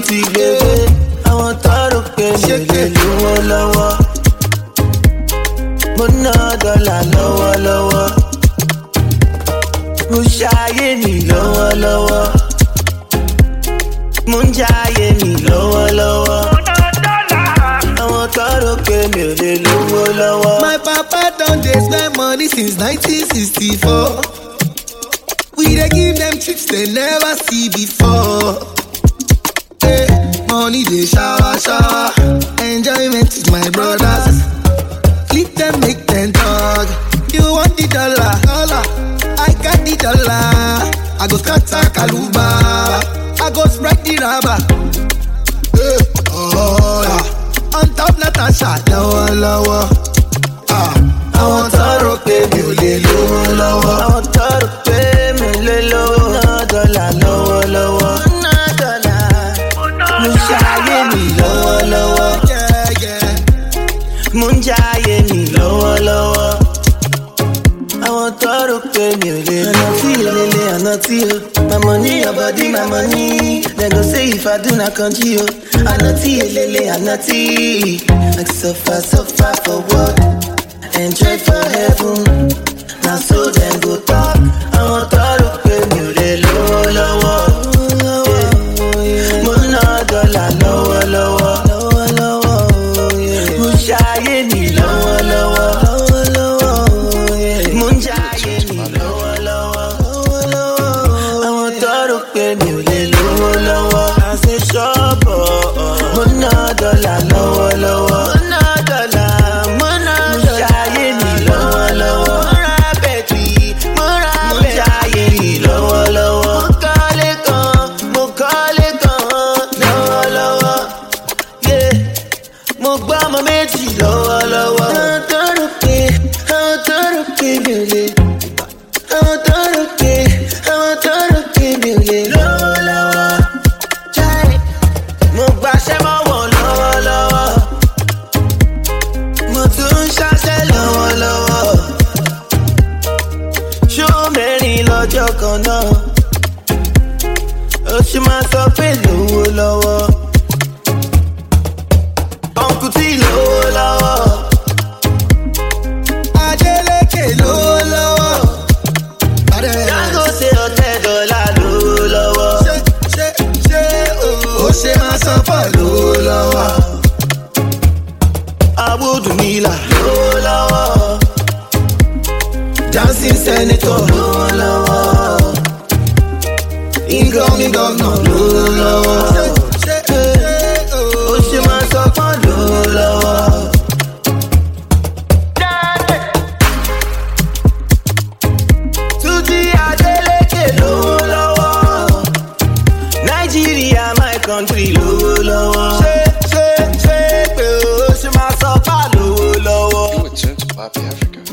ti gbégbé. Àwọn tọrọ pé mi ò lè lówó lọ́wọ́. Mo ná dọ́là lọ́wọ́lọ́wọ́. Mo ṣayé mi lọ́wọ́lọ́wọ́. Mo ń jayé mi lọ́wọ́lọ́wọ́. Àwọn tọrọ pé mi ò lè lówó lọ́wọ́. My papa don dey spend money since 1964. We dey give them trips they never see before. Hey, money dey shower, shower. Enjoyment with my brothers. Leave them make them talk. You want the dollar, dollar. I got the dollar. I go scatter Kaluba. I go spread the rubber. Hey, oh yeah. On top Natasha, lower, lower. Àwọn tọrọ pé mi ò lè lówó lọ́wọ́. Àwọn tọrọ pé mi ò lè lówó. Mo ná dọ́là lọ́wọ́lọ́wọ́. Mo ṣayé mi lọ́wọ́lọ́wọ́. Mo ń jayé mi lọ́wọ́lọ́wọ́. Àwọn tọrọ pé mi ò lè lówó. Àná tí ìlélẹ̀ àná tí o. My money, your body, my money. They go say if I do not country o. Àná tí ìlélẹ̀ àná tí. Like suffer for what? Enjoy for heaven. Now so then go talk. I want to look at me, they low, low. Mo ná dọ́là lọ́wọ́lọ́wọ́. Mo ṣayé mi lọ́wọ́lọ́wọ́. Mo ń jayé mi lọ́wọ́lọ́wọ́. Àwọn tọrọ pé mi ò lè lówó lọ́wọ́. I say ṣọ́bọ̀. Mo ná dọ́là lọ́wọ́lọ́wọ́. Dancing senator, incoming governor, Nigeria, my country, low. You would turn to Poppy Africa.